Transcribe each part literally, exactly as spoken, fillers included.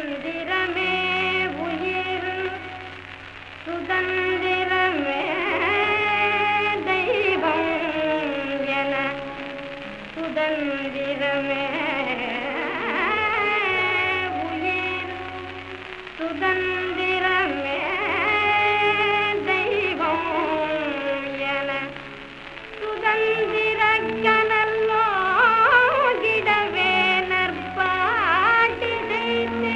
சுதந்திரமே உயிர் சுதந்திரமே தெய்வம் என சுதந்திரமே உயிர் சுதந்திரமே தெய்வம் என சுதந்திர கனல்லோ கிடவே நற்பாட்டி செய்து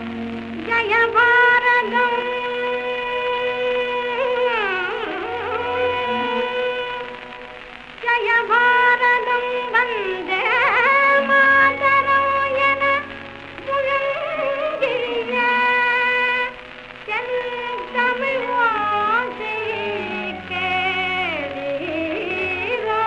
ஜயபாரதம் ஜயபாரதம் வந்தே மாதரம் என முழங்கிய தமிழ் ஓசை கேளீரோ.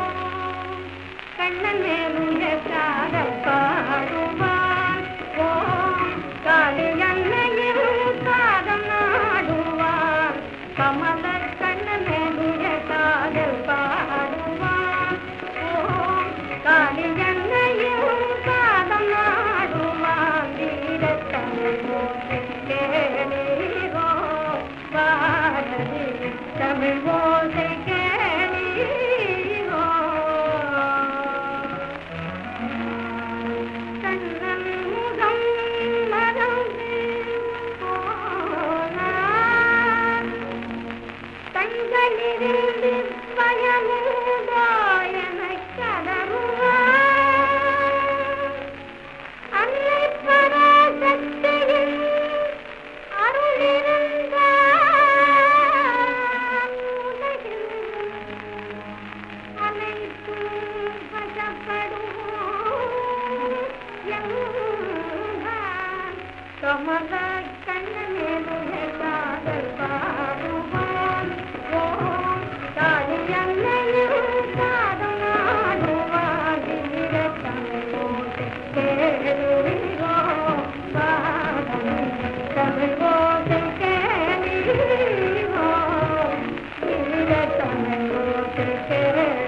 கண்ணன் மேலுய காதல் பாடுவான் ஓ காளியன்னையில் காதம் நாடுவான். கமல கண்ணன் மேலுய காதல் பாடுவான் ஓ காளியன்னையில் காதம் நாடுவான். வீரத்தமிழ் ஓசை கேளீரோ பாரதி தமிழ் ஓசை கேளீரோ. கண்ணன் முகம் மறந்து போனான். கண்களிலிருந்து பயமுதோ எனக் கதறுவான். அன்னை பராசக்தியின் அருளிருந்தால் உலகில் அனைத்தும் வசப்படும் என்பான். கமல கண்ணனேலுய காதல் பாடுவான் ஓ காளியன்னையில் காதம் நாடுவான். வீரத்தமிழ் ஓசை கேளீரோ பாரதி தமிழ் ஓசை கேளீரோ. வீரத்தமிழ் ஓசை கேளீரோ.